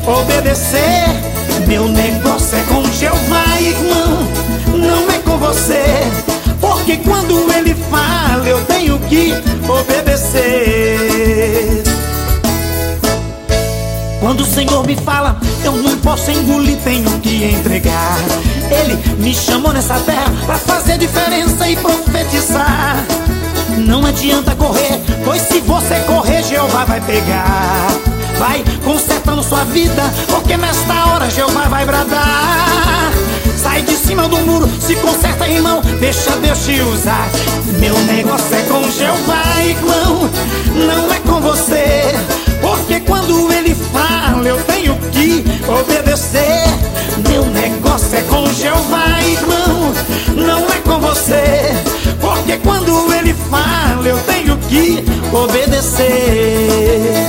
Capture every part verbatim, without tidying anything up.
obedecer. Meu negócio é com Jeová, irmão, não é com você. Porque quando ele fala eu tenho que obedecer. Quando o Senhor me fala, eu não posso engolir, tenho que entregar. Ele me chamou nessa terra pra fazer diferença e profetizar. Não adianta correr, pois se você correr, Jeová vai pegar. Vai consertando sua vida, porque nesta hora Jeová vai bradar. Sai de cima do muro, se conserta, irmão, deixa Deus te usar. Meu negócio é com Jeová, irmão, não é com você. Porque quando ele fala eu tenho que obedecer. Meu negócio é com Jeová, irmão, não é com você. Porque quando ele fala eu tenho que obedecer.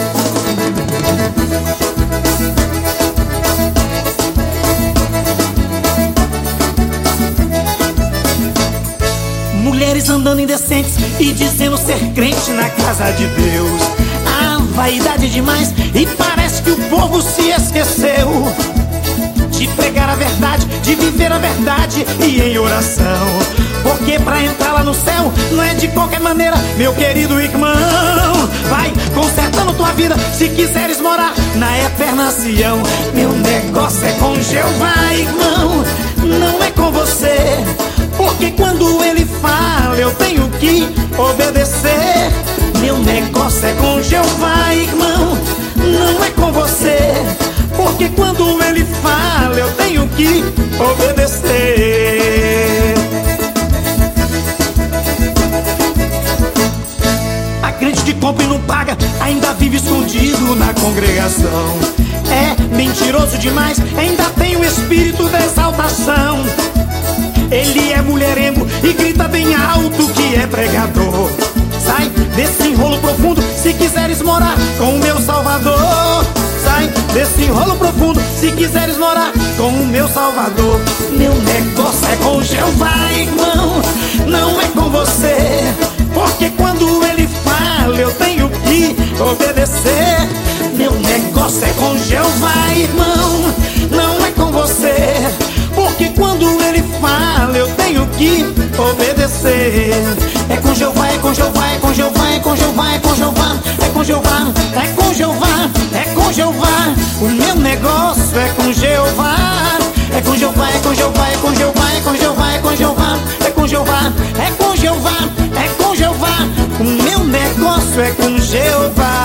Mulheres andando indecentes e dizendo ser crente na casa de Deus. A vaidade é demais e parece que o povo se esqueceu de pregar a verdade, de viver a verdade e em oração. Porque pra entrar lá no céu não é de qualquer maneira, meu querido irmão. Vai consertando tua vida se quiseres morar na eterna Sião. Meu negócio é com Jeová, irmão, não é com você. Porque quando ele fala eu tenho que obedecer. Meu negócio é com Jeová, irmão, não é com você. Porque quando ele fala eu tenho que obedecer. A crente que compra e não paga ainda vive escondido na congregação. É mentiroso demais, ainda tem o espírito da exaltação. Ele é mulherengo e grita bem alto que é pregador. Sai desse enrolo profundo se quiseres morar com o meu Salvador. Sai desse enrolo profundo se quiseres morar com o meu Salvador. Meu negócio é com Jeová, irmão, não é com você. Porque quando ele fala eu tenho que obedecer. Meu negócio é com Jeová, irmão, não é com você. Porque quando ele fala eu tenho que obedecer. É com Jeová, é com Jeová, é com Jeová, é com Jeová, é com Jeová, é com Jeová, é com Jeová, é com Jeová. O meu negócio é com Jeová. É com Jeová, é com Jeová, é com Jeová, é com Jeová, é com Jeová, é com Jeová, é com Jeová, é com Jeová. O meu negócio é com Jeová.